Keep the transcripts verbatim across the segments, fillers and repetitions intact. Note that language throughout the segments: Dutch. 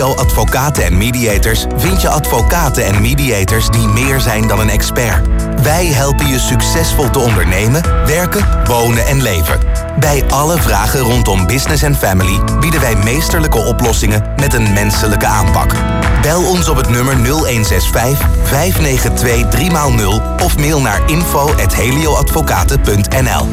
Helio Advocaten en Mediators vind je advocaten en mediators die meer zijn dan een expert. Wij helpen je succesvol te ondernemen, werken, wonen en leven. Bij alle vragen rondom business en family bieden wij meesterlijke oplossingen met een menselijke aanpak. Bel ons op het nummer nul een zes vijf, vijf negen twee, drie nul of mail naar info at helioadvocaten punt n l.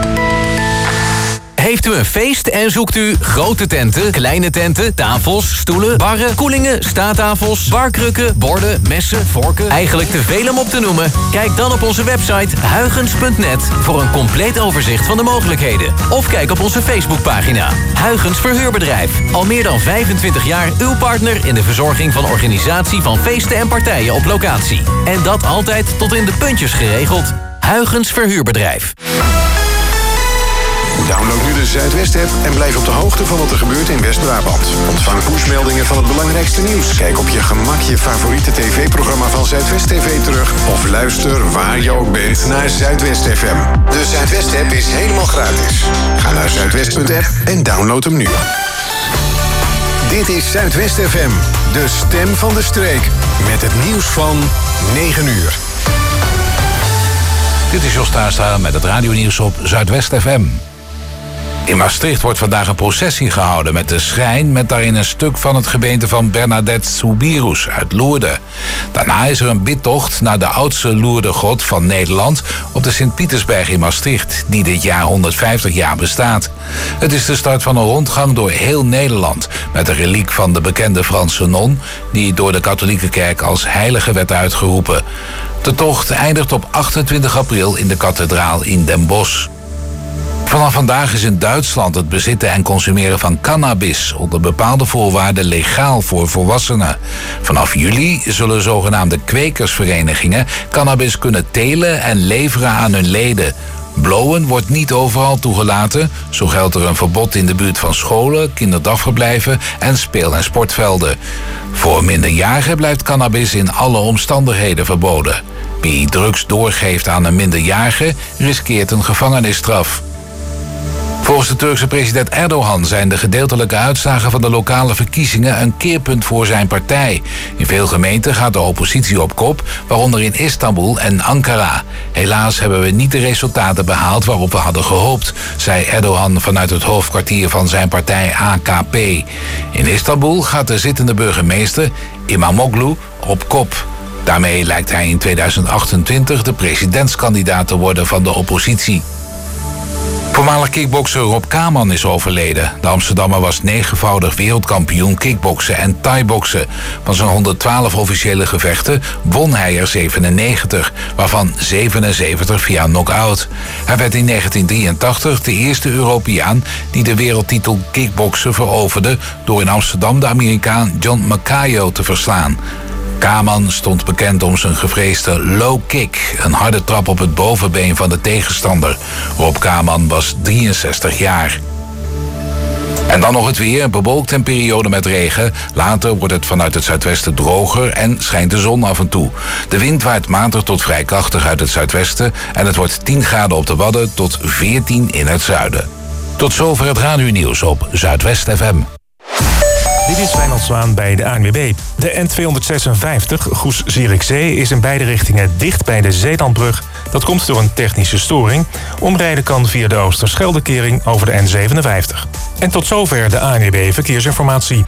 Heeft u een feest en zoekt u grote tenten, kleine tenten, tafels, stoelen, barren, koelingen, staattafels, barkrukken, borden, messen, vorken? Eigenlijk te veel om op te noemen? Kijk dan op onze website huygens punt net voor een compleet overzicht van de mogelijkheden. Of kijk op onze Facebookpagina. Huygens Verhuurbedrijf. Al meer dan vijfentwintig jaar uw partner in de verzorging van organisatie van feesten en partijen op locatie. En dat altijd tot in de puntjes geregeld. Huygens Verhuurbedrijf. Download nu de Zuidwest-app en blijf op de hoogte van wat er gebeurt in West-Brabant. Ontvang pushmeldingen van het belangrijkste nieuws. Kijk op je gemak je favoriete tv-programma van Zuidwest T V terug. Of luister waar je ook bent naar Zuidwest F M. De Zuidwest-app is helemaal gratis. Ga naar zuidwest punt app en download hem nu. Dit is Zuidwest F M, de stem van de streek. Met het nieuws van negen uur. Dit is Jos Taastra met het radionieuws op Zuidwest F M. In Maastricht wordt vandaag een processie gehouden met de schrijn met daarin een stuk van het gebeente van Bernadette Soubirous uit Lourdes. Daarna is er een bidtocht naar de oudste Lourdesgod van Nederland op de Sint-Pietersberg in Maastricht, die dit jaar honderdvijftig jaar bestaat. Het is de start van een rondgang door heel Nederland met een reliek van de bekende Franse non, die door de katholieke kerk als heilige werd uitgeroepen. De tocht eindigt op achtentwintig april in de kathedraal in Den Bosch. Vanaf vandaag is in Duitsland het bezitten en consumeren van cannabis onder bepaalde voorwaarden legaal voor volwassenen. Vanaf juli zullen zogenaamde kwekersverenigingen cannabis kunnen telen en leveren aan hun leden. Blowen wordt niet overal toegelaten. Zo geldt er een verbod in de buurt van scholen, kinderdagverblijven en speel- en sportvelden. Voor minderjarigen blijft cannabis in alle omstandigheden verboden. Wie drugs doorgeeft aan een minderjarige riskeert een gevangenisstraf. Volgens de Turkse president Erdogan zijn de gedeeltelijke uitslagen van de lokale verkiezingen een keerpunt voor zijn partij. In veel gemeenten gaat de oppositie op kop, waaronder in Istanbul en Ankara. Helaas hebben we niet de resultaten behaald waarop we hadden gehoopt, zei Erdogan vanuit het hoofdkwartier van zijn partij A K P. In Istanbul gaat de zittende burgemeester Imamoglu op kop. Daarmee lijkt hij in tweeduizend achtentwintig de presidentskandidaat te worden van de oppositie. Voormalig kickbokser Rob Kaman is overleden. De Amsterdammer was negenvoudig wereldkampioen kickboksen en thaiboksen. Van zijn honderdtwaalf officiële gevechten won hij er zevenennegentig, waarvan zevenenzeventig via knock-out. Hij werd in negentien drieëntachtig de eerste Europeaan die de wereldtitel kickboksen veroverde door in Amsterdam de Amerikaan John Macayo te verslaan. Kaman stond bekend om zijn gevreesde low kick, een harde trap op het bovenbeen van de tegenstander. Rob Kaman was drieënzestig jaar. En dan nog het weer, bewolkt en periode met regen. Later wordt het vanuit het zuidwesten droger en schijnt de zon af en toe. De wind waait matig tot vrij krachtig uit het zuidwesten en het wordt tien graden op de Wadden tot veertien in het zuiden. Tot zover het radionieuws op Zuidwest F M. Dit is Wijnald Zwaan bij de A N W B. De N tweehonderdzesenvijftig Goes-Zierikzee is in beide richtingen dicht bij de Zeelandbrug. Dat komt door een technische storing. Omrijden kan via de Oosterscheldekering over de N zevenenvijftig. En tot zover de A N W B Verkeersinformatie.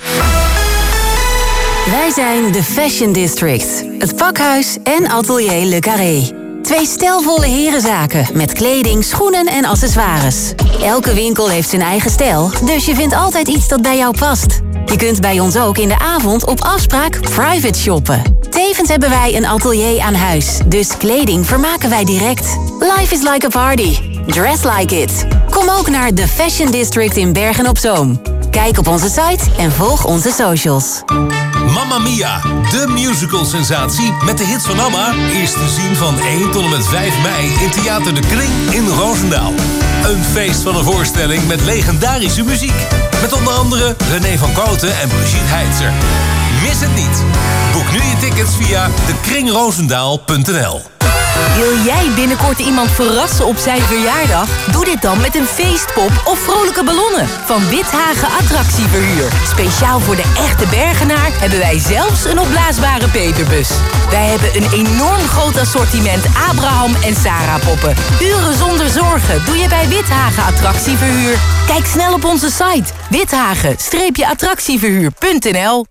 Wij zijn de Fashion District, het pakhuis en atelier Le Carré. Twee stijlvolle herenzaken met kleding, schoenen en accessoires. Elke winkel heeft zijn eigen stijl, dus je vindt altijd iets dat bij jou past. Je kunt bij ons ook in de avond op afspraak private shoppen. Tevens hebben wij een atelier aan huis, dus kleding vermaken wij direct. Life is like a party. Dress like it. Kom ook naar The Fashion District in Bergen-op-Zoom. Kijk op onze site en volg onze socials. Mamma Mia, de musical-sensatie met de hits van Amma, is te zien van één tot en met vijf mei in Theater de Kring in Roosendaal. Een feest van een voorstelling met legendarische muziek. Met onder andere René van Kooten en Brigitte Heitzer. Mis het niet. Boek nu je tickets via de kring roosendaal punt n l. Wil jij binnenkort iemand verrassen op zijn verjaardag? Doe dit dan met een feestpop of vrolijke ballonnen van Withagen Attractieverhuur. Speciaal voor de echte Bergenaar hebben wij zelfs een opblaasbare peperbus. Wij hebben een enorm groot assortiment Abraham en Sarah poppen. Uren zonder zorgen doe je bij Withagen Attractieverhuur. Kijk snel op onze site withagen attractieverhuur punt n l.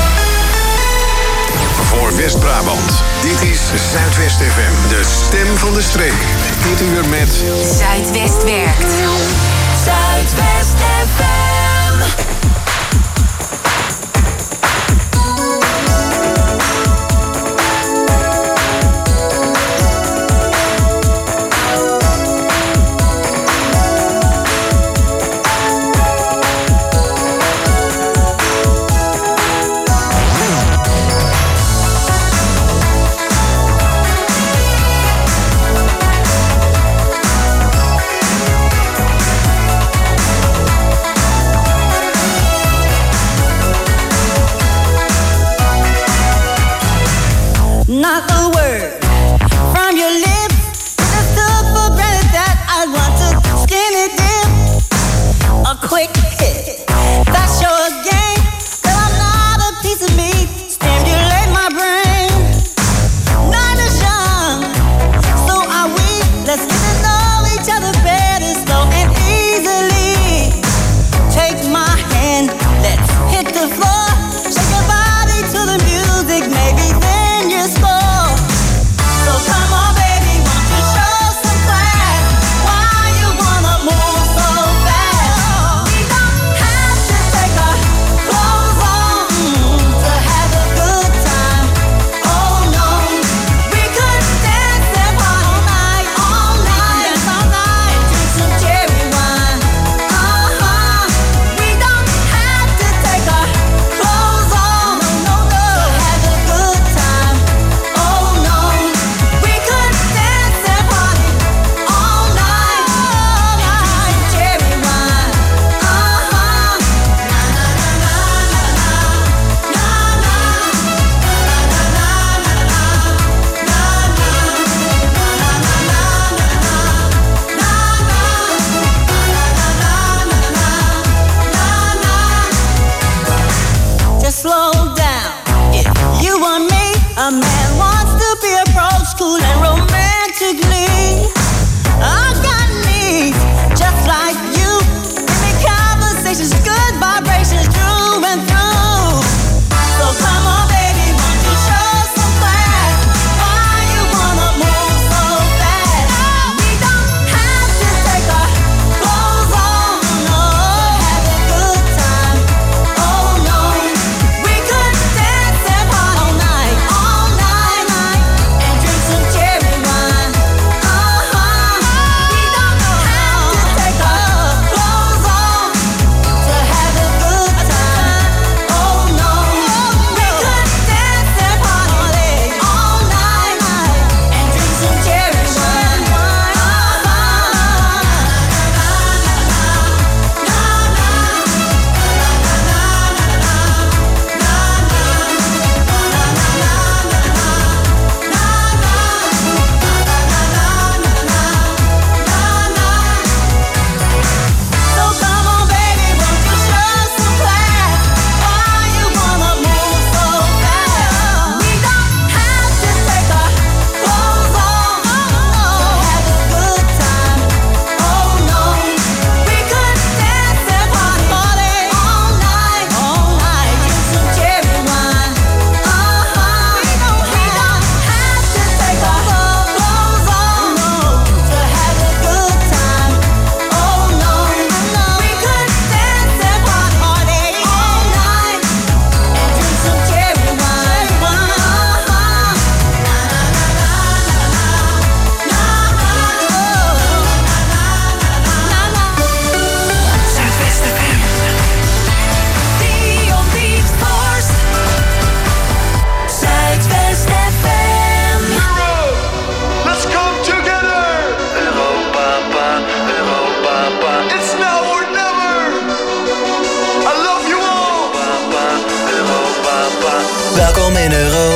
Voor West-Brabant, dit is Zuidwest F M, de stem van de streek. Dit uur met Zuidwest werkt. Zuidwest F M.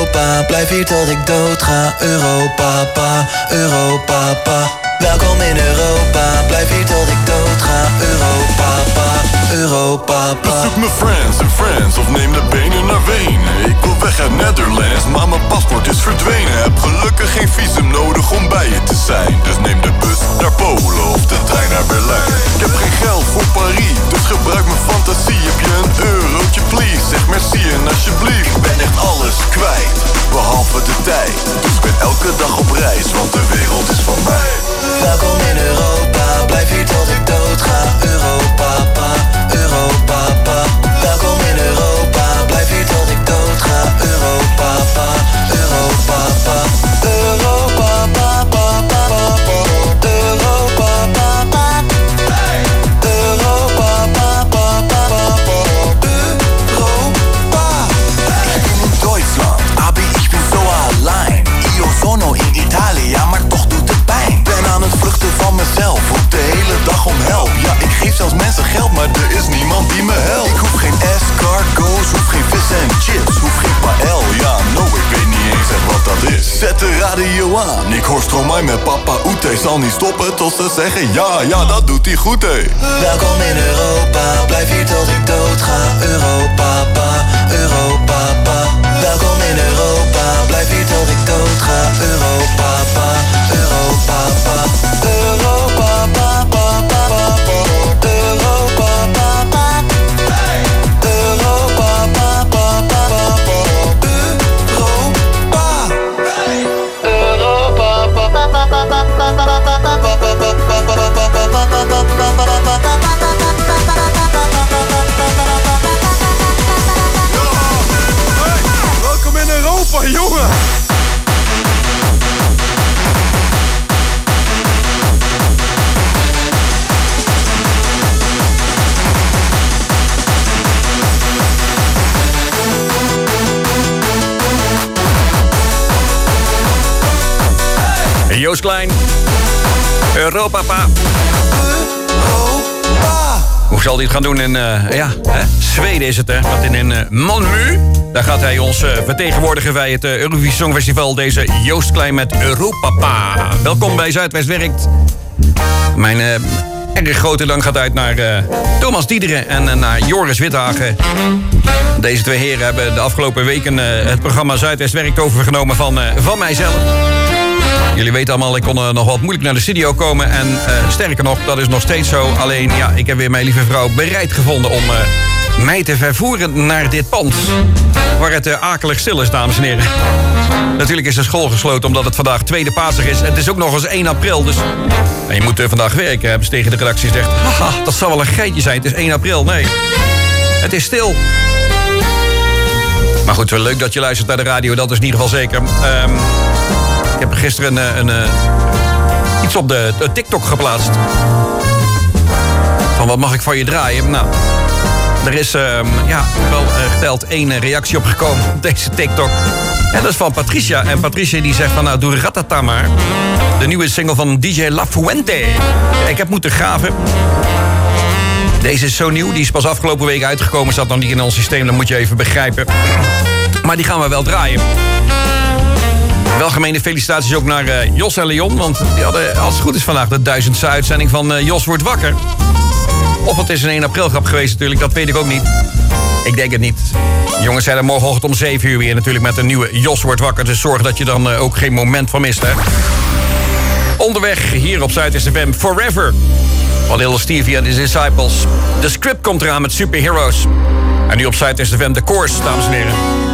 Europa, blijf hier tot ik dood ga. Europa, pa, Europa, pa. Welkom in Europa, blijf hier tot ik dood ga. Europa, pa, Europa, pa. Bezoek me friends en friends of neem de benen naar Wenen. Ik wil weg uit Netherlands, maar mijn paspoort is verdwenen. Heb gelukkig geen visum nodig om bij je te zijn. Dus neem de bus naar Polen of de trein naar Berlijn. Ik heb geen geld voor Parijs, dus gebruik mijn fantasie. Heb je een eurotje please, zeg merci en alsjeblieft. Ik ben echt alles kwijt, behalve de tijd. Dus ik ben elke dag op reis, want de wereld is van mij. Welkom in Europa, blijf hier tot ik dood ga. Europa, pa, Europa, pa. Welkom in Europa, blijf hier tot ik dood ga. Europa, pa, Europa, pa. Europa, pa, pa, pa, pa, pa. Europa, pa, pa. Europa, pa, pa, pa, pa, pa. Europa. Ich bin in Deutschland, aber ich bin so allein. Io sono in Italia, maar toch doet het pijn. Ben aan het vluchten van mezelf, roep de hele dag om help. Ja, ik geef zelfs mensen geld, maar er is niemand die me helpt. Ik hoef geen escargots, hoef geen vis en chips, hoef geen paël. Ja, no, ik weet niet eens echt wat dat is. Zet de radio aan, ik hoor Stromae met Papa Oete. Zal niet stoppen tot ze zeggen ja, ja, dat doet hij goed, hé. Welkom in Europa, blijf hier tot ik dood ga. Europa, pa, Europa, pa. Welkom in Europa, blijf hier tot ik dood ga. Europa, pa, Europa, pa. Europa, pa, pa, pa, pa, pa. Europa, pa, pa. Europa, pa, pa, pa, pa, pa. Europa. Europa, pa, pa, pa, pa, pa, pa, pa, welkom in Europa, jongen! Joost Klein, Europa, pa. Hoe zal hij het gaan doen in, uh, ja, hè? Zweden is het, hè? Want in, in uh, Malmö, daar gaat hij ons uh, vertegenwoordigen bij het uh, Eurovisie Songfestival. Deze Joost Klein met Europa, pa. Welkom bij Zuidwest Werkt. Mijn uh, erg grote dank gaat uit naar uh, Thomas Diederen en uh, naar Joris Withagen. Deze twee heren hebben de afgelopen weken uh, het programma Zuidwest Werkt overgenomen van, uh, van mijzelf. Jullie weten allemaal, ik kon uh, nog wat moeilijk naar de studio komen. En uh, sterker nog, dat is nog steeds zo. Alleen, ja, ik heb weer mijn lieve vrouw bereid gevonden om uh, mij te vervoeren naar dit pand. Waar het uh, akelig stil is, dames en heren. Natuurlijk is de school gesloten omdat het vandaag tweede Paasdag is. Het is ook nog eens één april, dus... En je moet uh, vandaag werken, hebben ze tegen de redactie gezegd. Haha, dat zal wel een geitje zijn, het is één april. Nee, het is stil. Maar goed, wel leuk dat je luistert naar de radio, dat is in ieder geval zeker. Um, Ik heb gisteren een, een, een, iets op de, de TikTok geplaatst. Van wat mag ik van je draaien? Nou, er is uh, ja, wel uh, geteld één reactie op gekomen op deze TikTok. En dat is van Patricia. En Patricia die zegt van nou, doe Ratata maar. De nieuwe single van D J La Fuente. Ja, ik heb moeten graven. Deze is zo nieuw, die is pas afgelopen week uitgekomen. Zat nog niet in ons systeem, dat moet je even begrijpen. Maar die gaan we wel draaien. Welgemeende felicitaties ook naar uh, Jos en Leon. Want die hadden, als het goed is, vandaag de duizendste uitzending van uh, Jos wordt wakker. Of het is een één april grap geweest natuurlijk, dat weet ik ook niet. Ik denk het niet. Jongens zijn er morgenochtend om zeven uur weer natuurlijk met een nieuwe Jos wordt wakker. Dus zorg dat je dan uh, ook geen moment van mist, hè. Onderweg hier op Zuidwest F M Forever. Van Little Stevie and His Disciples. De script komt eraan met Superheroes. En nu op Zuidwest F M The Course, dames en heren.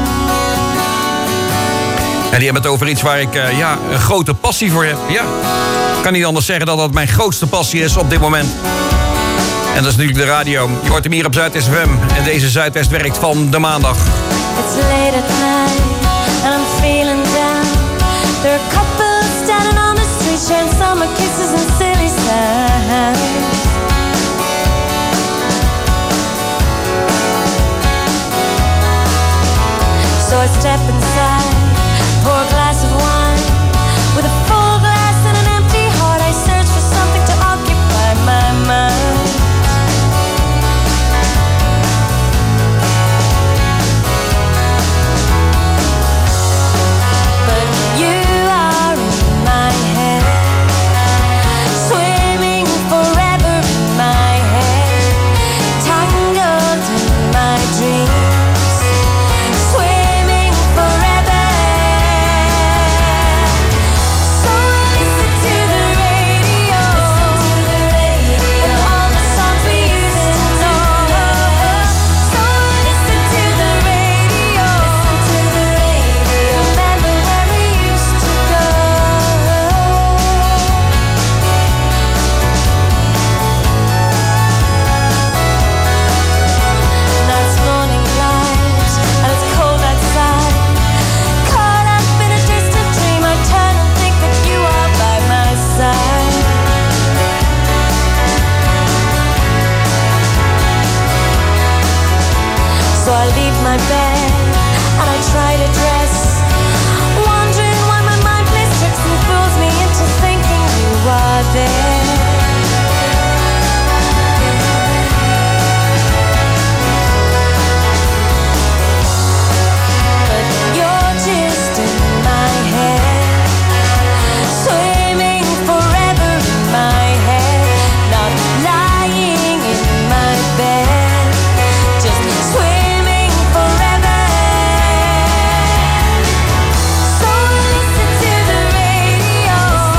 En die hebben het over iets waar ik uh, ja, een grote passie voor heb. Ja, ik kan niet anders zeggen dat dat mijn grootste passie is op dit moment. En dat is natuurlijk de radio. Je hoort hem hier op Zuidwest F M. En deze Zuidwest Werkt van de maandag. It's late at night and I'm feeling down. There are couples standing on the street sharing summer kisses and silly signs. So I step inside, pour a glass of wine. With a full glass and an empty heart, I search for something to occupy my mind. So I leave my bed and I try to dress, wondering why my mind plays tricks and fools me into thinking you are there. But you're just in my head, swimming forever in my head, not lying in my bed, just swimming forever. So listen to the radio,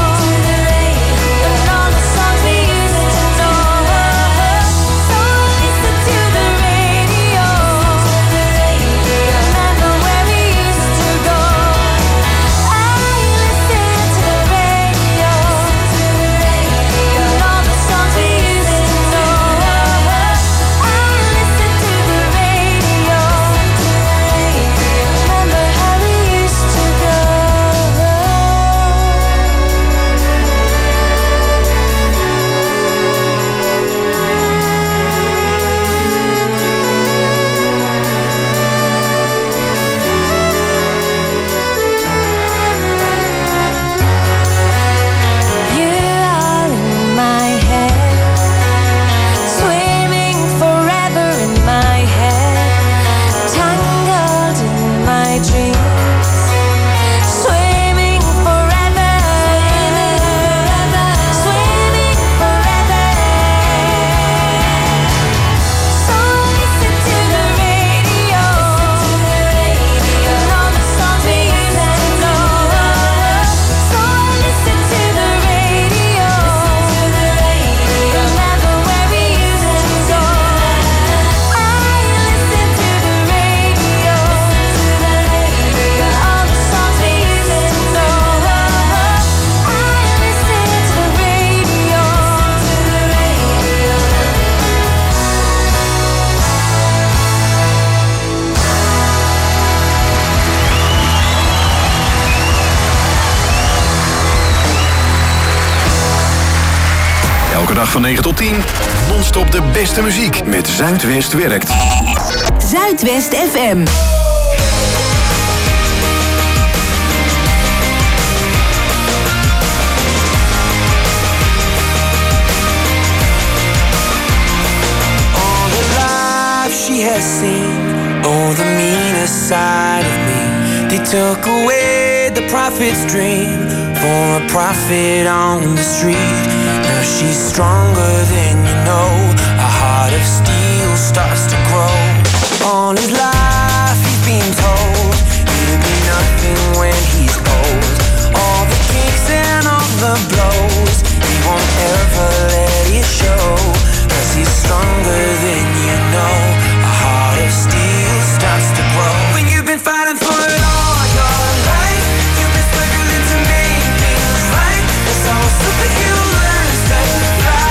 and all the songs we used to know. So listen to the radio, remember where we used to go. I listen to the radio, and all the songs we used to know. I listen to the radio, remember how we used to go. You are in my head, swimming forever in my head, tangled in my dreams, swimming forever, swimming forever. So listen to the radio, and all the songs we used to know. So listen to the radio, remember where we used to go. I listen to the radio, and all the songs we used to know. I listen to the radio. Elke dag van negen tot tien, non-stop de beste muziek met Zuidwest werkt. Zuidwest F M. All the life she has seen, oh, the meanest side of me. They took away the prophet's dream for a prophet on the street. Now she's stronger than you know. A heart of steel starts to grow. All his life he's been told he'll be nothing when he's old. All the kicks and all the blows, he won't ever let it show. Cause he's stronger than you know. A heart of steel starts to grow. When you've been fighting for it all your life, you've been struggling to make things right. That's how a superhero learns to fly.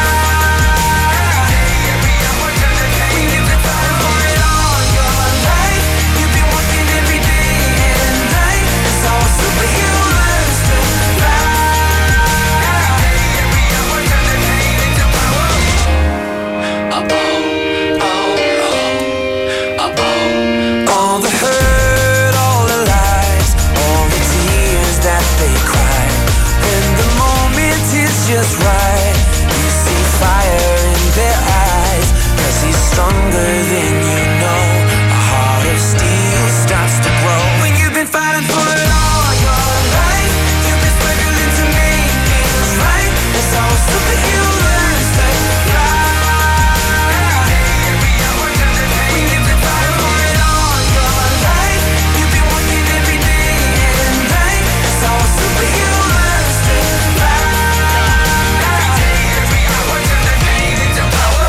When you've been fighting for it all your life, you've been working every day and night. That's how a superhero learns to fly. All the hurt, all the lies, all the tears that they cry. When the moment is just right, you see fire in their eyes. Cause he's stronger than you know. A heart of steel starts to grow. When you've been fighting for it all your life, you've been struggling to make things right. That's how a superhero learns to fly. When you've been fighting for it all your life, you've been working every day and night. That's how a superhero learns to fly. Every day, every hour, turn the pain into power.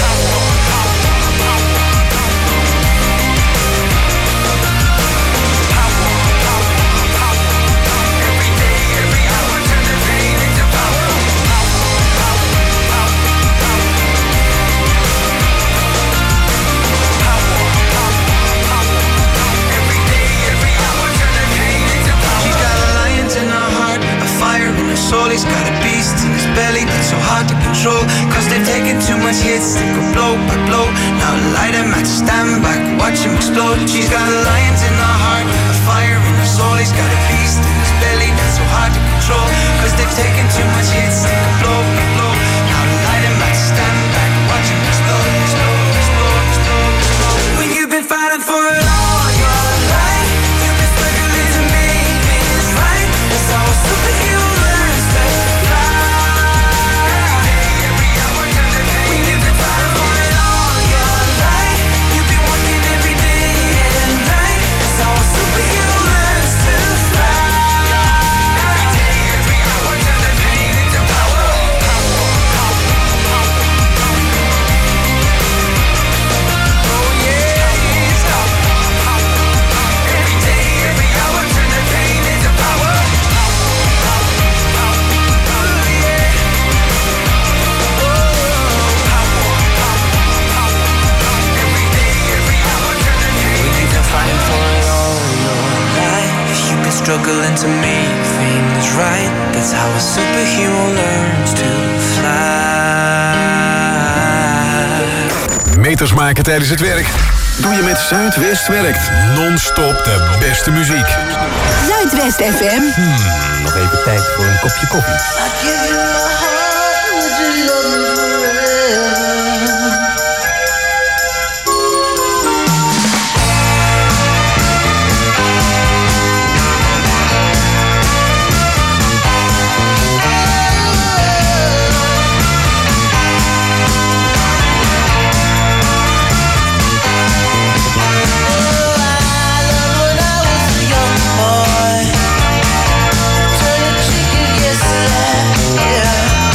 Every day, every hour, turn the pain into power. Every day, every hour, turn the pain into power. He's got a lion in her heart, a fire in her soul. He's got a beast in his belly that's so hard to control. Cause they've taken too much hits, they go blow by blow. Now light a match, stand back, watch him explode. She's got lions in her heart, a fire in her soul. He's got a beast in his belly that's so hard to control, cause they've taken too much hits, take a blow, a blow. Now light a match, stand back, watch him explode, explode, explode, explode, explode. When you've been fighting for it all your life, you've been struggling to make things right. That's how a superhero learns to fly. When you've been fighting for it all your life, you've been working every day and night. That's how a superhero learns to fly. Every day, every hour, turn the pain into power. Oh yeah, stop. Every day, every hour, turn the pain into power. Oh yeah. Every day, every hour, turn the pain into power. Fighting for it all your life, you've been struggling to make things right. That's how a superhero learns to fly. Meters maken tijdens het werk doe je met Zuidwest Werkt. Non-stop de beste muziek. Zuidwest F M. Hmm, nog even tijd voor een kopje koffie. Turn a chicken, yes, yeah.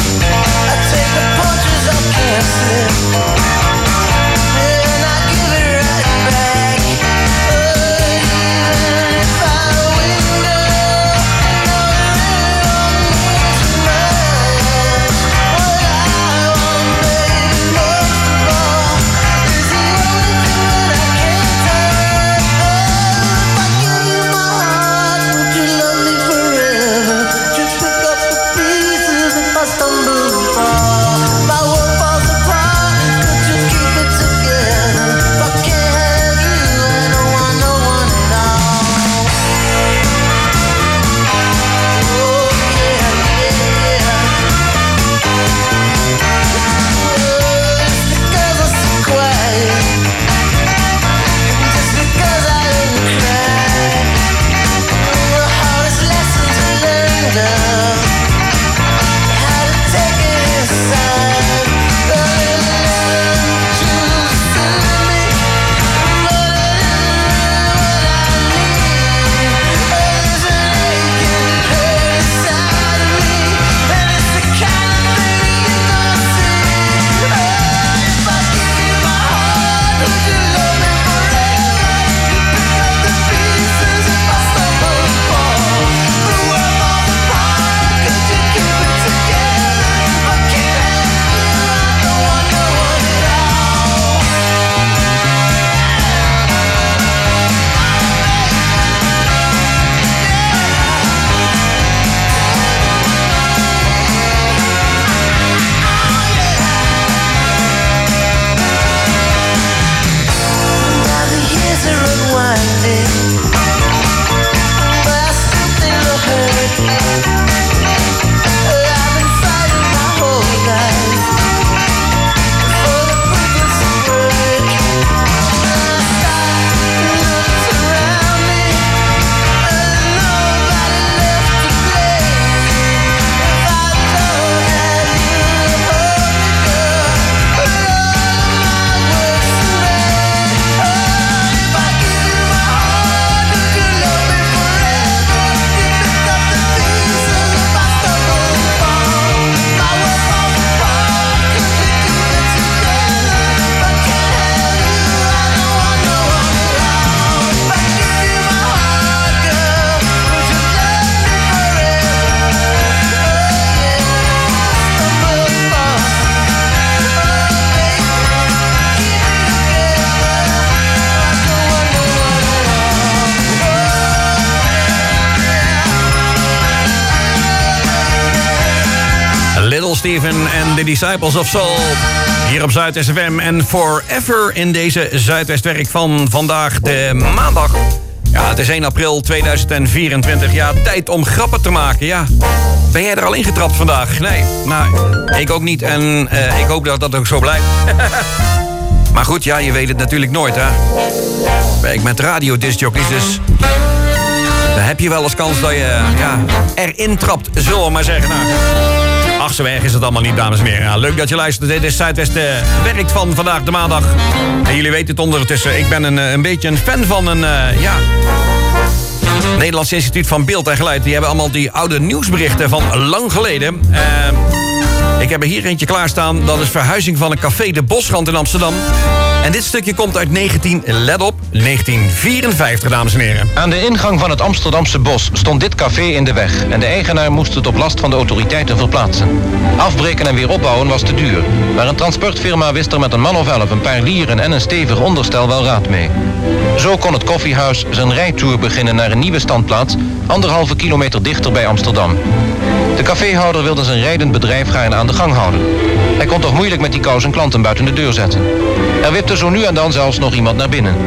Stephen en The Disciples of Soul. Hier op Zuidwest F M en forever in deze Zuidwestwerk van vandaag de maandag. Ja, het is één april tweeduizend vierentwintig. Ja, tijd om grappen te maken, ja. Ben jij er al ingetrapt vandaag? Nee, nou, ik ook niet en uh, ik hoop dat dat ook zo blijft. Maar goed, ja, je weet het natuurlijk nooit, hè. Ik met radiodiscjockeys, dus dan heb je wel eens kans dat je ja, erin trapt, zullen we maar zeggen. Nou, ach, zo erg is het allemaal niet, dames en heren. Ja, leuk dat je luistert. Dit is Zuidwest uh, werkt van vandaag de maandag. En jullie weten het ondertussen. Ik ben een, een beetje een fan van een, uh, ja... Nederlands Instituut van Beeld en Geluid. Die hebben allemaal die oude nieuwsberichten van lang geleden. Uh, ik heb er hier eentje klaarstaan. Dat is verhuizing van een café De Bosrand in Amsterdam. En dit stukje komt uit negentien, let op, negentien vierenvijftig, dames en heren. Aan de ingang van het Amsterdamse Bos stond dit café in de weg. En de eigenaar moest het op last van de autoriteiten verplaatsen. Afbreken en weer opbouwen was te duur. Maar een transportfirma wist er met een man of elf, een paar lieren en een stevig onderstel wel raad mee. Zo kon het koffiehuis zijn rijtour beginnen naar een nieuwe standplaats, anderhalve kilometer dichter bij Amsterdam. De caféhouder wilde zijn rijdend bedrijf gaarne aan de gang houden. Hij kon toch moeilijk met die kou zijn klanten buiten de deur zetten. Er wipte zo nu en dan zelfs nog iemand naar binnen.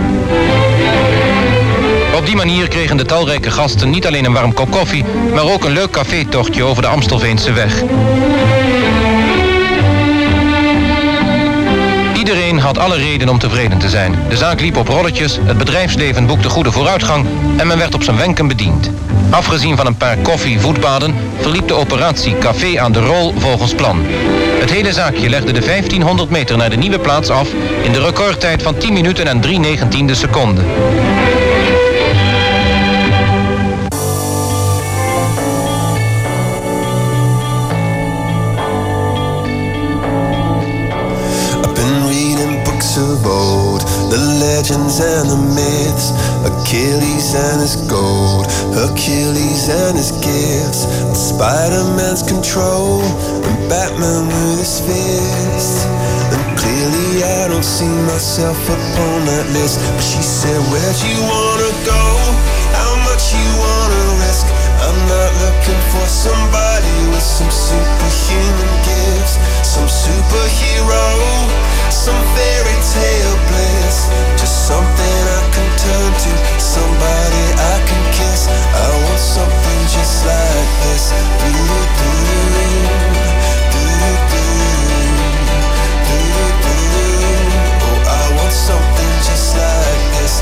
Op die manier kregen de talrijke gasten niet alleen een warm kop koffie, maar ook een leuk cafétochtje over de Amstelveense weg. Iedereen had alle reden om tevreden te zijn. De zaak liep op rolletjes, het bedrijfsleven boekte goede vooruitgang en men werd op zijn wenken bediend. Afgezien van een paar koffie-voetbaden verliep de operatie Café aan de Rol volgens plan. Het hele zaakje legde de vijftienhonderd meter naar de nieuwe plaats af in de recordtijd van tien minuten en drie negentiende seconden. Of old, the legends and the myths, Achilles and his gold, Hercules and his gifts, and Spider-Man's control, and Batman with his fists. And clearly I don't see myself upon that list. But she said, where'd you wanna go? How much you wanna risk? I'm not looking for somebody with some superhuman gifts, some superhero, some fairy tale bliss, just something I can turn to, somebody I can kiss. I want something just like this. Oh, I want something just like this.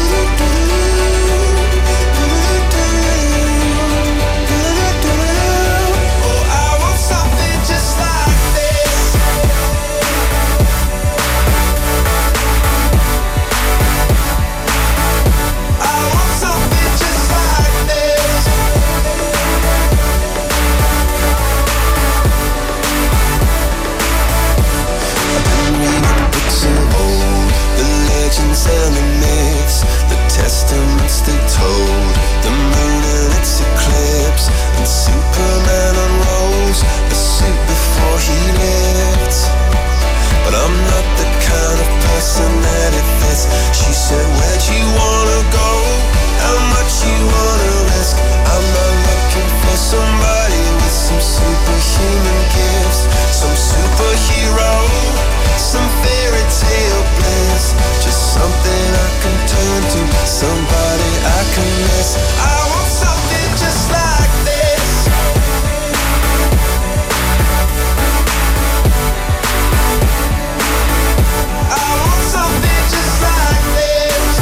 And the myths, the testaments they told, the moon and its eclipse, and Superman unrolls the suit before he lived. But I'm not the kind of person that it fits. She said, where'd you wanna go? How much you wanna risk? I'm not looking for somebody with some superhuman gifts, some superhero, some fairy tale bliss, just something I can turn to, somebody I can miss. I want something just like this. I want something just like this.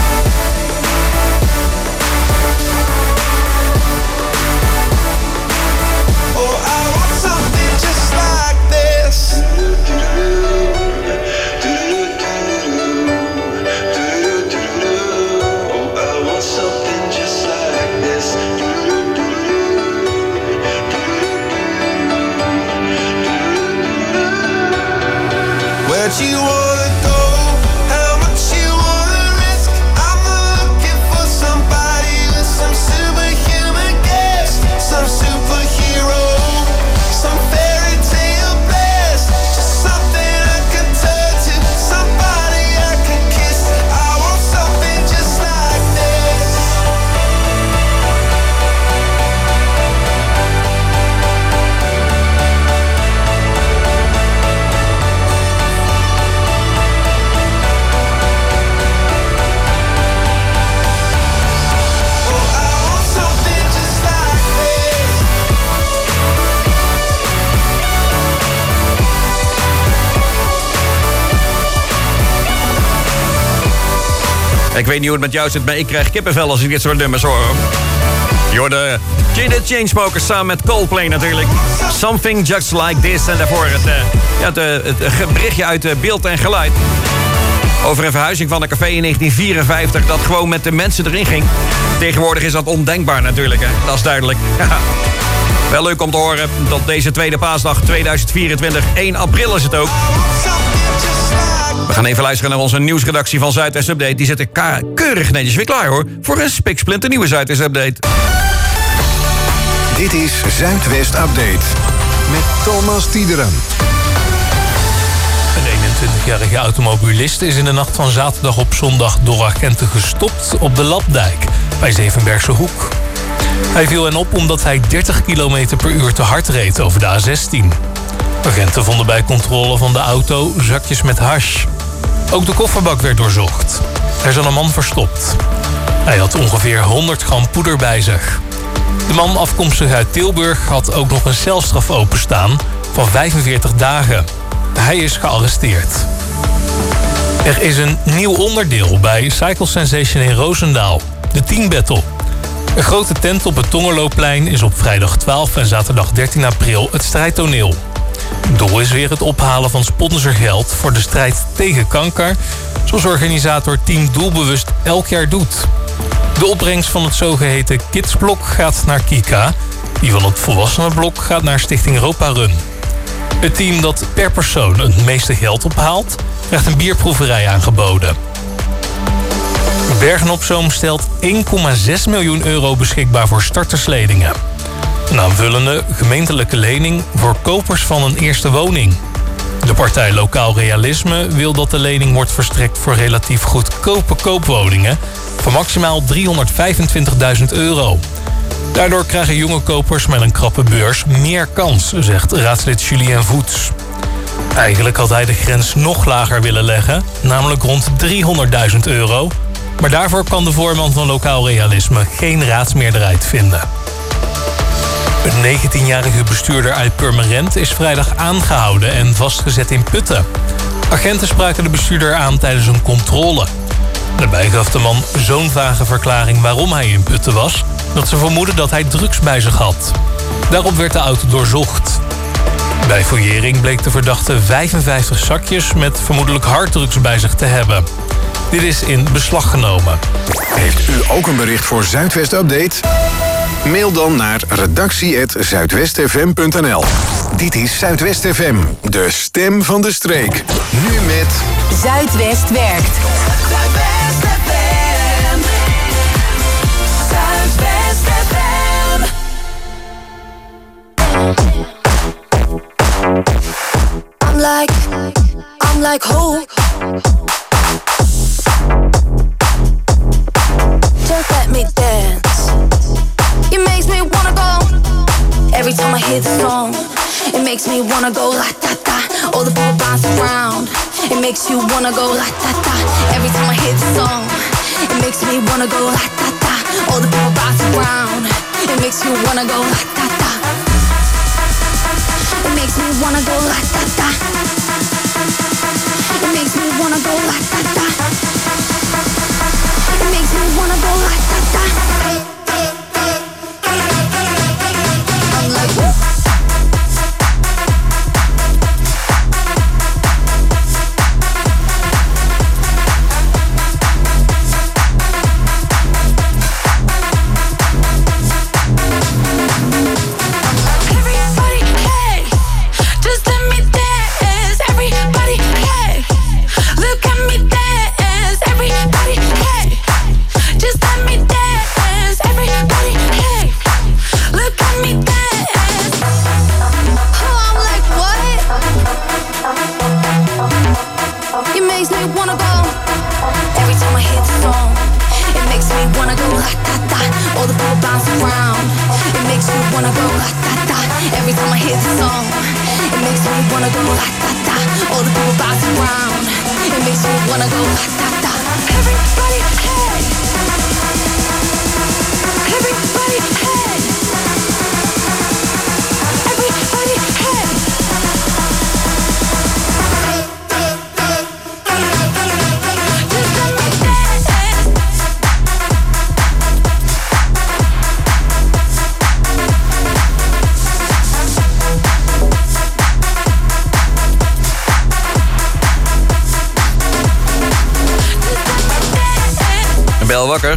Oh, I want something just like this. Something just like this. Ik weet niet hoe het met jou zit, maar ik krijg kippenvel als ik dit soort nummers hoor. Je hoorde The Chainsmokers samen met Coldplay natuurlijk. Something Just Like This. En daarvoor het, uh, ja, het, uh, het berichtje uit uh, beeld en geluid. Over een verhuizing van een café in negentien vierenvijftig... dat gewoon met de mensen erin ging. Tegenwoordig is dat ondenkbaar natuurlijk, hè. Dat is duidelijk. Wel leuk om te horen dat deze tweede paasdag tweeduizend vierentwintig... één april is het ook. We gaan even luisteren naar onze nieuwsredactie van Zuidwest Update. Die zitten ka- keurig netjes weer klaar hoor. Voor een spiksplinter nieuwe Zuidwest Update. Dit is Zuidwest Update. Met Thomas Tiederen. Een eenentwintigjarige automobilist is in de nacht van zaterdag op zondag door agenten gestopt op de Lapdijk bij Zevenbergse Hoek. Hij viel hen op omdat hij dertig kilometer per uur te hard reed over de A zestien. Agenten vonden bij controle van de auto zakjes met hash. Ook de kofferbak werd doorzocht. Er zat een man verstopt. Hij had ongeveer honderd gram poeder bij zich. De man, afkomstig uit Tilburg, had ook nog een celstraf openstaan van vijfenveertig dagen. Hij is gearresteerd. Er is een nieuw onderdeel bij Cycle Sensation in Roosendaal, de Team Battle. Een grote tent op het Tongerloopplein is op vrijdag twaalf en zaterdag dertien april het strijdtoneel. Het doel is weer het ophalen van sponsorgeld voor de strijd tegen kanker, zoals organisator Team Doelbewust elk jaar doet. De opbrengst van het zogeheten Kidsblok gaat naar Kika. Die van het Volwassenenblok gaat naar Stichting Europa Run. Het team dat per persoon het meeste geld ophaalt, krijgt een bierproeverij aangeboden. Bergen op Zoom stelt één komma zes miljoen euro beschikbaar voor startersleningen. Een aanvullende gemeentelijke lening voor kopers van een eerste woning. De partij Lokaal Realisme wil dat de lening wordt verstrekt voor relatief goedkope koopwoningen van maximaal driehonderdvijfentwintigduizend euro. Daardoor krijgen jonge kopers met een krappe beurs meer kans, zegt raadslid Julien Voets. Eigenlijk had hij de grens nog lager willen leggen, namelijk rond driehonderdduizend euro. Maar daarvoor kan de voorman van Lokaal Realisme geen raadsmeerderheid vinden. Een negentienjarige bestuurder uit Purmerend is vrijdag aangehouden en vastgezet in Putten. Agenten spraken de bestuurder aan tijdens een controle. Daarbij gaf de man zo'n vage verklaring waarom hij in Putten was, dat ze vermoeden dat hij drugs bij zich had. Daarop werd de auto doorzocht. Bij fouillering bleek de verdachte vijfenvijftig zakjes met vermoedelijk harddrugs bij zich te hebben. Dit is in beslag genomen. Heeft u ook een bericht voor Zuidwest Update? Mail dan naar redactie at zuidwestfm punt n l. Dit is Zuidwest F M, de stem van de streek. Nu met Zuidwest werkt. Zuidwest F M. Zuidwest F M. I'm like, I'm like hope. Just let me dance. It makes me wanna go. Every time I hear the song, it makes me wanna go la da da. All the people bounce around. It makes you wanna go la da da. Every time I hear the song, it makes me wanna go la da da. All the people bounce around. It makes you wanna go la da da. It makes me wanna go la da da. It makes me wanna go la da da. It makes me wanna go la da da. I'm like, woo. Everybody, hey, just let me dance. Everybody, hey, look at me dance. Everybody, hey, just let me dance. Everybody, hey, look at me dance. Oh, I'm like, what? It makes me wanna go. Every time I hear the song, it makes me wanna go la da da. All the people bounce around. It makes me wanna go la da da. Every time I hear the song, it makes me wanna go la da da. All the people bounce around. It makes me wanna go la da da. Everybody, hey. Everybody, hey. Everybody, hey. Just let me dance. Bel wakker.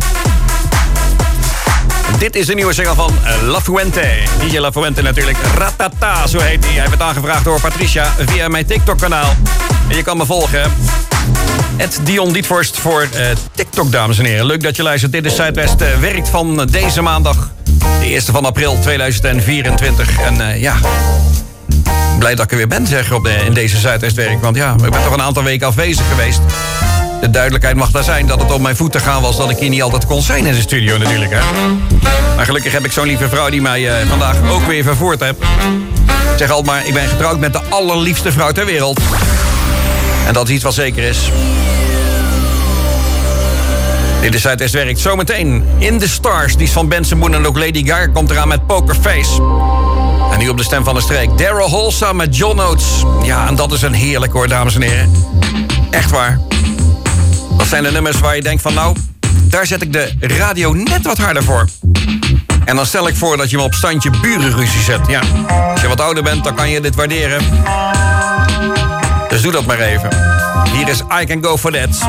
Dit is de nieuwe single van La Fuente. D J La Fuente natuurlijk. Ratata, zo heet hij. Hij werd aangevraagd door Patricia via mijn TikTok-kanaal. En je kan me volgen. Het Dion Dietvorst voor uh, TikTok, dames en heren. Leuk dat je luistert. Dit is Zuidwest uh, werkt van deze maandag. De eerste van april tweeduizend vierentwintig. En uh, ja... blij dat ik er weer ben, zeg, op de, in deze Zuidwestwerk. Want ja, ik ben toch een aantal weken afwezig geweest. De duidelijkheid mag daar zijn dat het op mijn voeten gaan was... dat ik hier niet altijd kon zijn in de studio natuurlijk, hè. Maar gelukkig heb ik zo'n lieve vrouw die mij uh, vandaag ook weer vervoerd heeft. Ik zeg altijd maar, ik ben getrouwd met de allerliefste vrouw ter wereld. En dat is iets wat zeker is. Dit is Zuidwestwerk. Zometeen In The Stars. Die is van Benson Boone en ook Lady Gaga komt eraan met Poker Face. En nu op de stem van de streek. Daryl Hall samen met John Oates. Ja, en dat is een heerlijk hoor, dames en heren. Echt waar. Dat zijn de nummers waar je denkt van nou... daar zet ik de radio net wat harder voor. En dan stel ik voor dat je me op standje burenruzie zet. Ja, als je wat ouder bent, dan kan je dit waarderen. Dus doe dat maar even. Hier is I Can Go For That.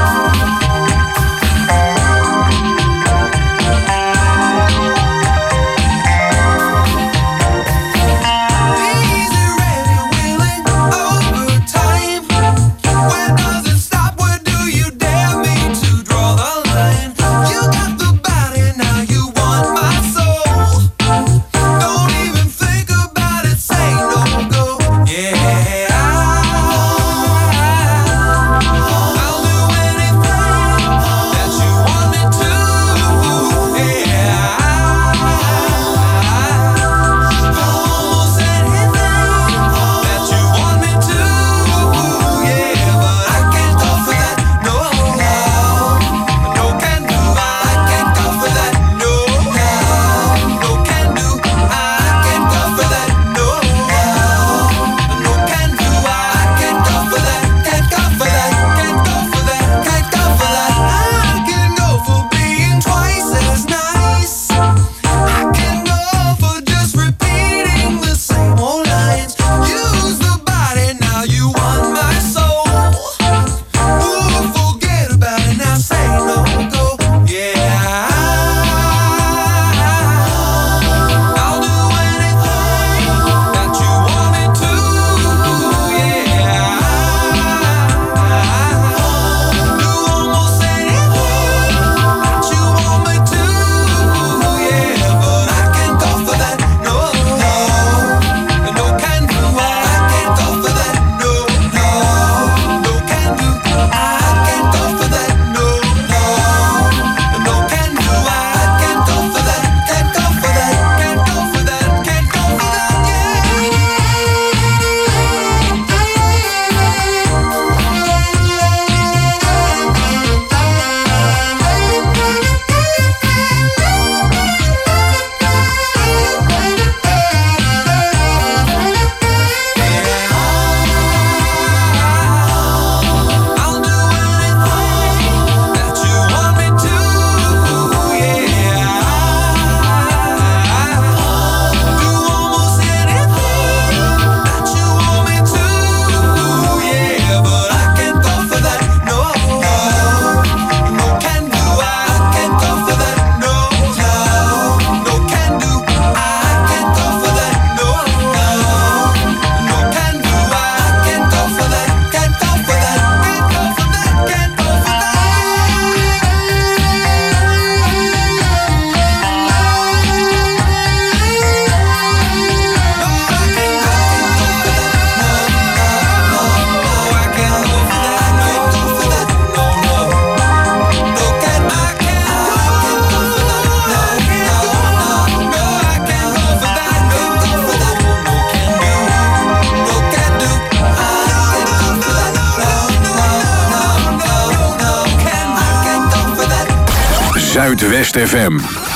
Zuidwest F M.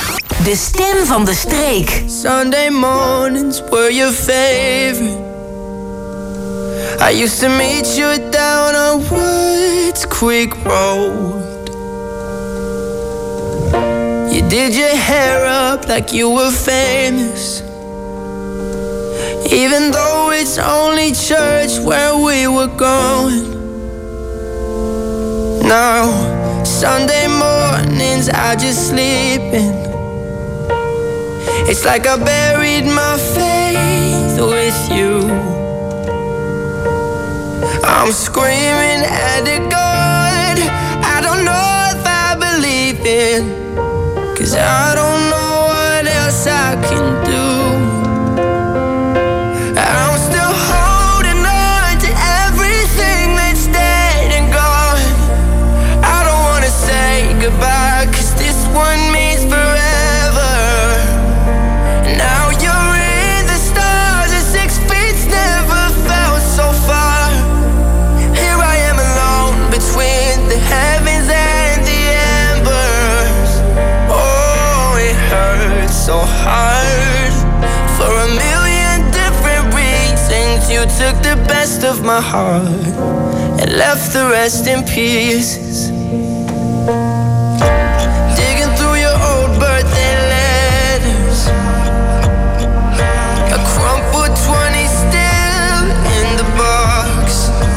De stem van de streek. Sunday mornings were your favorite. I used to meet you down on Woods Creek Road. You did your hair up like you were famous, even though it's only church where we were going. Now Sunday mornings I just sleep in. It's like I buried my faith with you. I'm screaming at the God I don't know if I believe in, 'cause I don't know what else I can do. I'm still holding on to everything that's dead and gone. I don't wanna say goodbye, 'cause this one means forever. Now you're in the stars, and six feet's never felt so far. Here I am alone between the heavens and the embers. Oh, it hurts so hard. For a million different reasons, you took the best of my heart and left the rest in pieces. Digging through your old birthday letters, a crumpled twenty still in the box.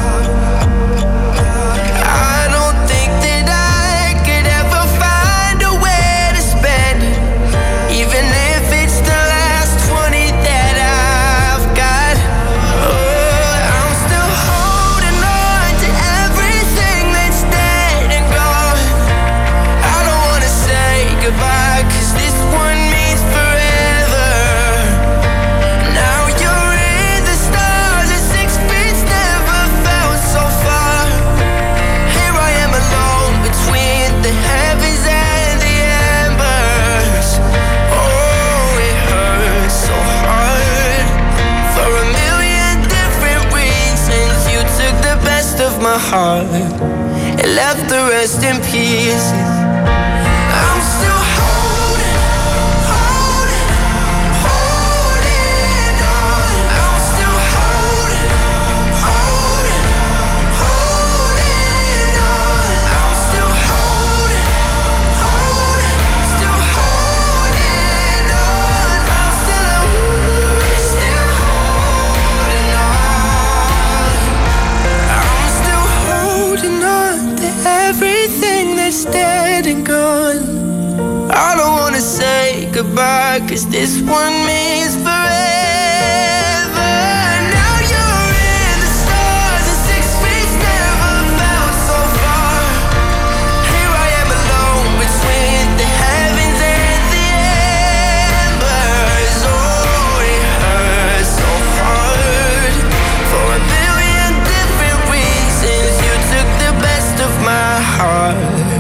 I don't think that I could ever find a way to spend it, even if it's the last twenty that I've got. Oh, I'm still holding on to everything that's dead and gone. I don't wanna say goodbye, 'cause this one means forever. Now you're in the stars, and six feet's never felt so far. Here I am alone between the heavens and the embers. Oh, it hurts so hard. For a million different reasons, you took the best of my heart and left the rest in pieces. I'm still holding, holding, holding on. I'm still holding, holding, holding on. I'm still holding, holding, still holding on. I'm still, still holding on. I'm still holding on to everything that's dead and gone. I don't wanna say goodbye, 'cause this one means forever. Now you're in the stars, and six feet never felt so far. Here I am alone between the heavens and the embers. Oh, it hurts so hard. For a billion different reasons, you took the best of my heart,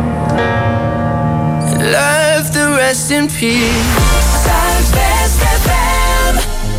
left the rest in peace. Zuidwest F M.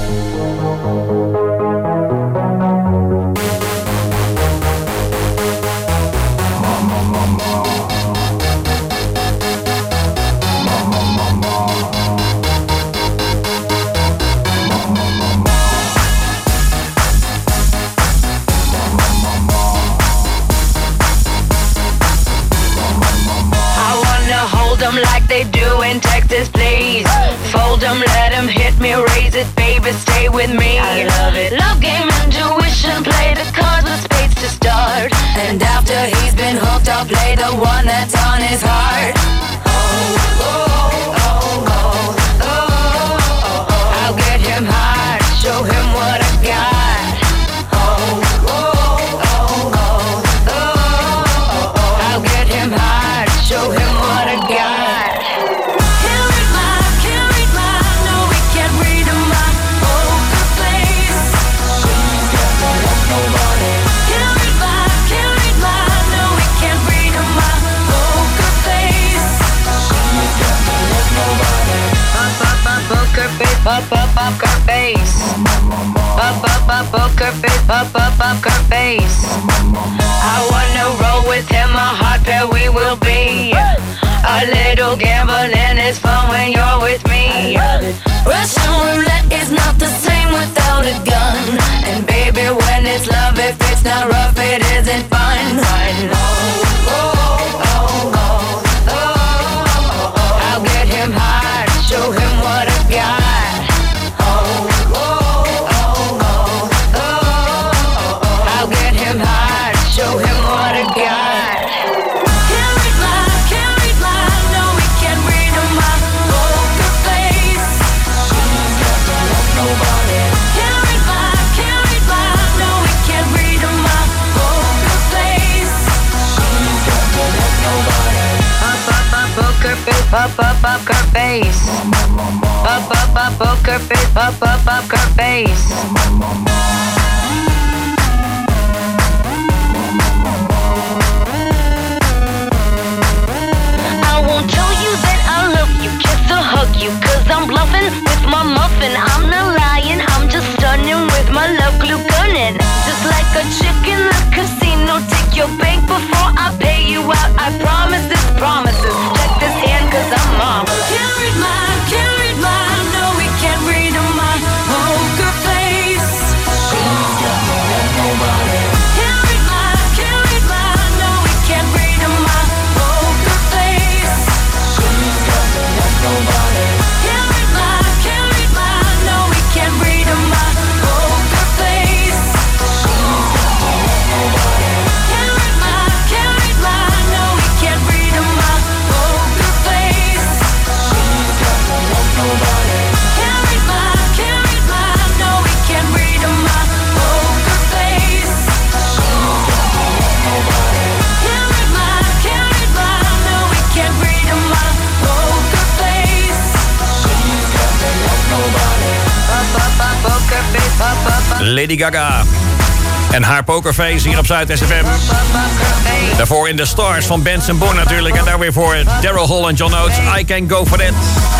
I wanna hold them like they do in Texas, please. Fold them, let them hit me, raise it, baby, stay with me. I love it. Love game, intuition, play the cards with spades to start. And after he's been hooked, I'll play the one that's on his heart. Oh, oh, oh, oh, oh, oh. I'll get him hard, show him what I got. Oh, oh, oh, oh, oh, oh. I'll get him hard, show him what I got. Can't read my, can't read my, no, we can't read my poker face. She's got no love, nobody. Can't read my, can't read my, no, we can't read my poker face. She's got no love, nobody. Up, up, up, poker face, up, up, up, her face. Up, up, up, poker face, up, up, up, her face. I wanna roll with him, a hot pair we will be. A little gambling is fun when you're with me. Russian roulette is not the same without a gun. And baby, when it's love, if it's not rough, it isn't fun. Oh, oh, oh, oh, oh, oh. I'll get him hard, show him what I got. Oh, oh, oh, oh, oh, oh. I'll get him hard, show him what I got. Can't poker face, pop up poker face. Pop up up poker face, pop up poker face. I won't tell you that I love you, just to hug you, cause I'm bluffing with my muffin. I'm not lying, I'm just stunning with my love glue gunning. Just like a chick in the casino, take your bank before I pay you out. I promise this promises. Check this hand cause I'm mom. Can't read mine, can't read mine. No, we can't read my poker face. She's got me like nobody. Can't read mine, can't read mine. No, we can't read my poker face. She's got me like nobody. Can't read mine, can't read mine. No, we can't read my poker face. She's got me like nobody. Can't read mine, can't read mine. No, we can't read my poker face. She's got me like nobody. Can't read mine, can't read mine. No, we can't read my poker face. She's got me like nobody. Can't read mine, can't read mine. No, we can't read my poker face. She's got me like nobody. Pop up up poker face, pop up up. Lady Gaga. En haar pokerface hier op Zuidwest F M. Daarvoor in The Stars van Benson Boone natuurlijk. En daar weer voor Daryl Hall en John Oates. I Can Go For That.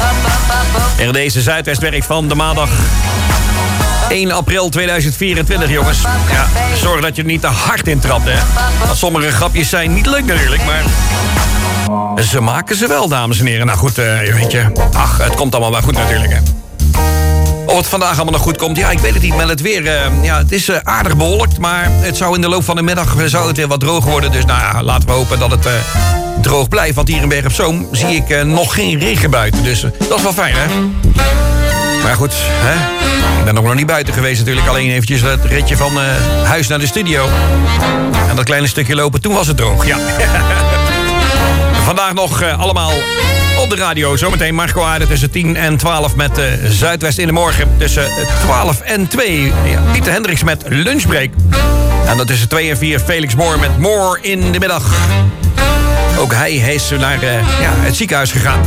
En deze Zuidwestwerk van de maandag één april tweeduizend vierentwintig, jongens. Ja, zorg dat je er niet te hard in trapt, hè. Want sommige grapjes zijn niet leuk natuurlijk, maar ze maken ze wel, dames en heren. Nou goed, uh, weet je. Ach, het komt allemaal wel goed natuurlijk, hè. Of het vandaag allemaal nog goed komt, ja, ik weet het niet. Met het weer, uh, ja, het is uh, aardig bewolkt, maar het zou in de loop van de middag uh, zou het weer wat droog worden. Dus nou ja, laten we hopen dat het uh, droog blijft. Want hier in Berg op Zoom zie ik uh, nog geen regen buiten. Dus uh, dat is wel fijn, hè? Maar goed, hè? Ik ben nog niet buiten geweest natuurlijk. Alleen eventjes het ritje van uh, huis naar de studio. En dat kleine stukje lopen, toen was het droog, ja. Vandaag nog uh, allemaal op de radio. Zometeen Marco Aarde tussen tien en twaalf met uh, Zuidwest in de morgen. Tussen twaalf en twee. Ja, Pieter Hendricks met Lunchbreak. En dan tussen twee en vier Felix Moore met More in de middag. Ook hij is naar uh, ja, het ziekenhuis gegaan.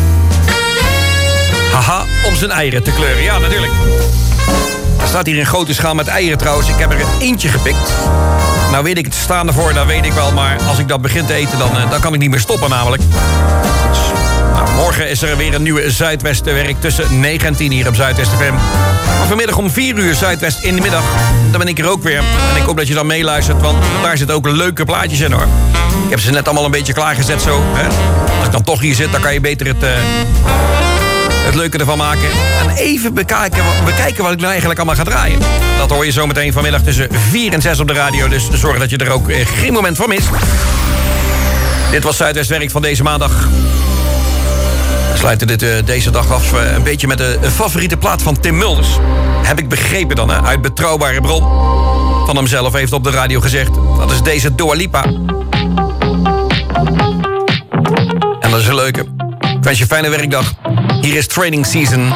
Haha, om zijn eieren te kleuren. Ja, natuurlijk. Er staat hier een grote schaal met eieren trouwens. Ik heb er eentje gepikt. Nou weet ik het staan ervoor, dat weet ik wel. Maar als ik dat begin te eten, dan, uh, dan kan ik niet meer stoppen namelijk. Dus, nou, morgen is er weer een nieuwe Zuidwestwerk tussen negen en tien hier op Zuidwest F M. Maar vanmiddag om vier uur Zuidwest in de middag. Dan ben ik er ook weer. En ik hoop dat je dan meeluistert, want daar zitten ook leuke plaatjes in, hoor. Ik heb ze net allemaal een beetje klaargezet zo. Hè? Als ik dan toch hier zit, dan kan je beter het... Uh, het leuke ervan maken. En even bekijken, bekijken wat ik nou eigenlijk allemaal ga draaien. Dat hoor je zometeen vanmiddag tussen vier en zes op de radio. Dus zorg dat je er ook geen moment van mist. Dit was Zuidwestwerk van deze maandag. We sluiten dit, uh, deze dag af uh, een beetje met de favoriete plaat van Tim Mulders. Heb ik begrepen dan, hè? Uit betrouwbare bron. Van hemzelf heeft op de radio gezegd. Dat is deze Dua Lipa. En dat is een leuke. Ik wens je een fijne werkdag. Hier is Training Season.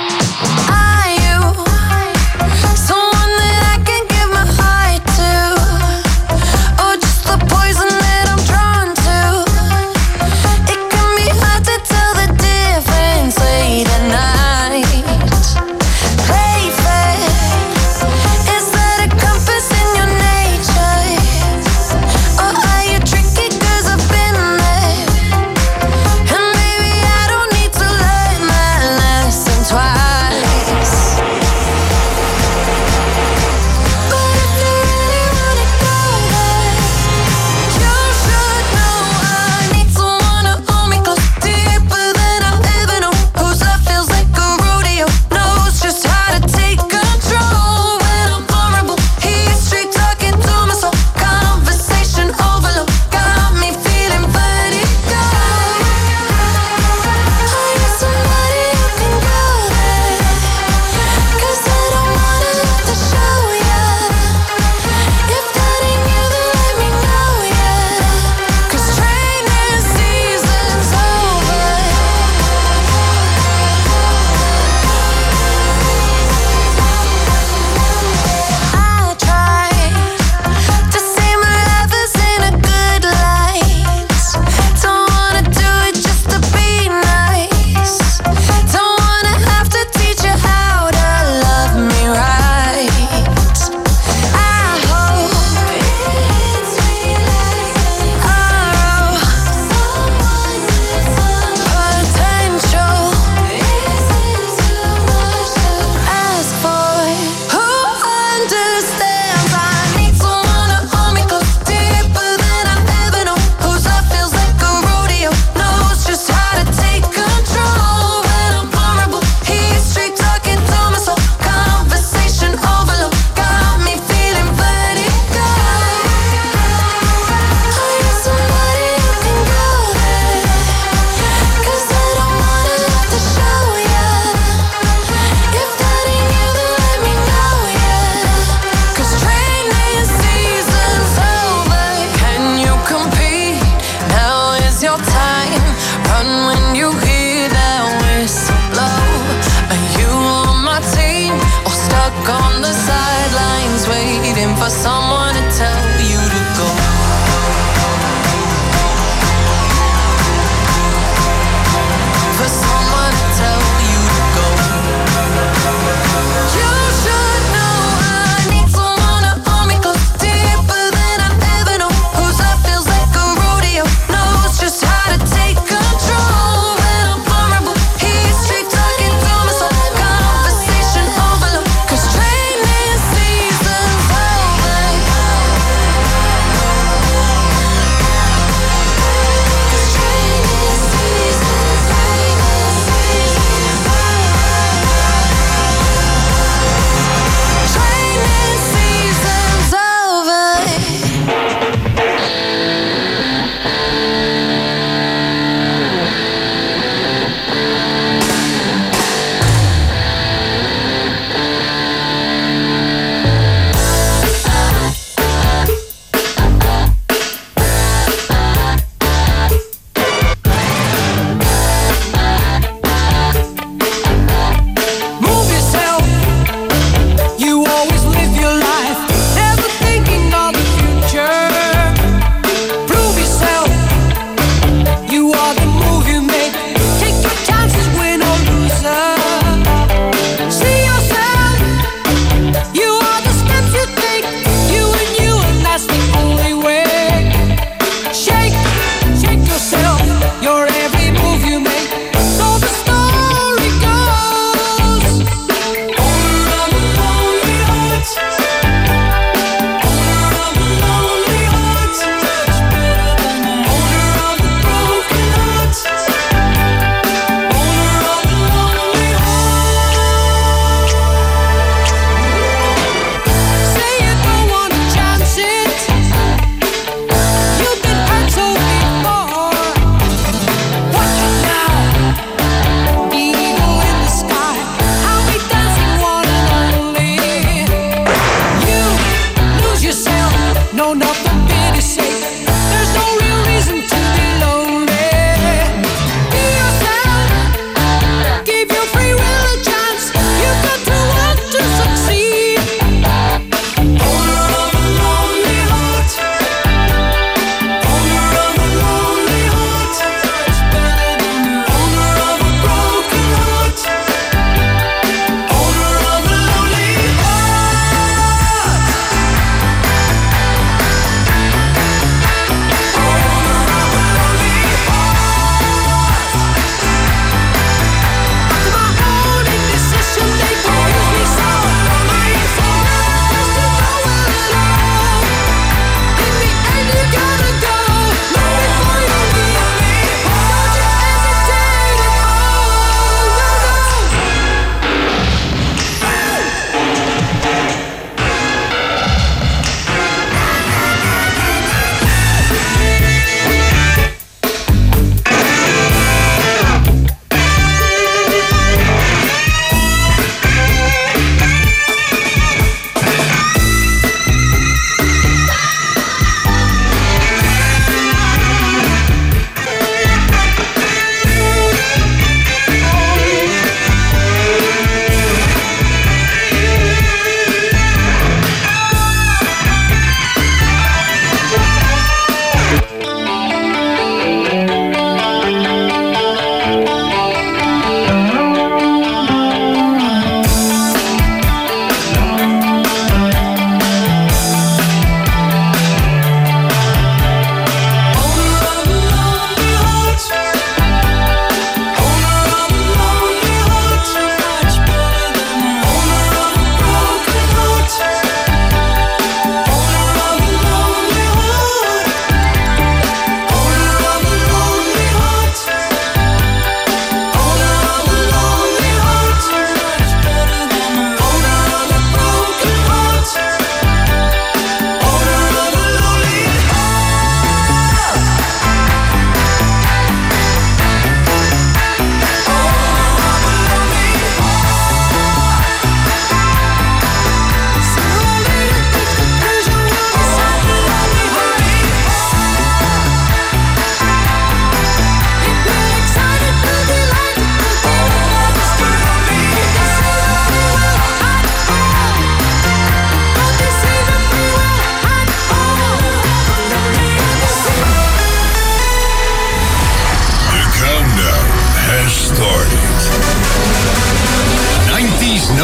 Twice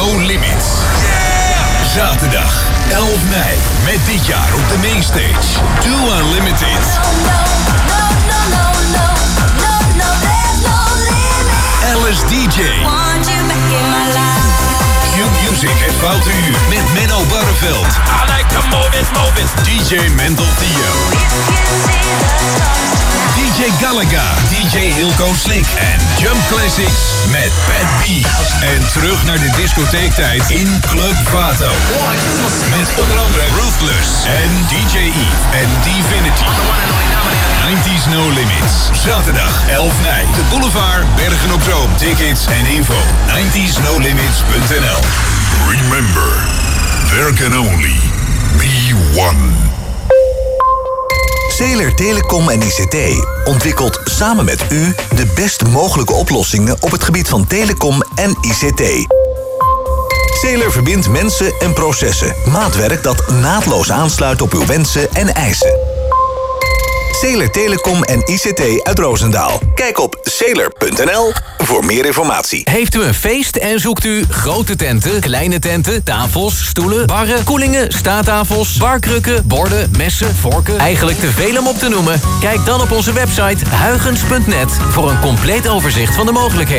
No Limits. Zaterdag elf mei. Met dit jaar op de mainstage. Too Unlimited. Alice D J. Q-Music het Foute Uur met Menno Barreveld. I like to move it, move it. D J Mental Theo. D J Galaga, D J Hilco Slick en Jump Classics met Pat B. En terug naar de discotheektijd in Club Vato. Met onder andere Ruthless en D J E en Divinity. nineties No Limits. Zaterdag elf mei. De Boulevard, Bergen op Zoom. Tickets en info. nineties no limits punt n l. Remember, there can only be one. Zeler Telecom en I C T ontwikkelt samen met u de best mogelijke oplossingen op het gebied van telecom en I C T. Zeler verbindt mensen en processen. Maatwerk dat naadloos aansluit op uw wensen en eisen. Zeler Telecom en I C T uit Roosendaal. Kijk op zeler punt n l voor meer informatie. Heeft u een feest en zoekt u grote tenten, kleine tenten, tafels, stoelen, barren, koelingen, staattafels, barkrukken, borden, messen, vorken, eigenlijk te veel om op te noemen? Kijk dan op onze website huygens punt net voor een compleet overzicht van de mogelijkheden.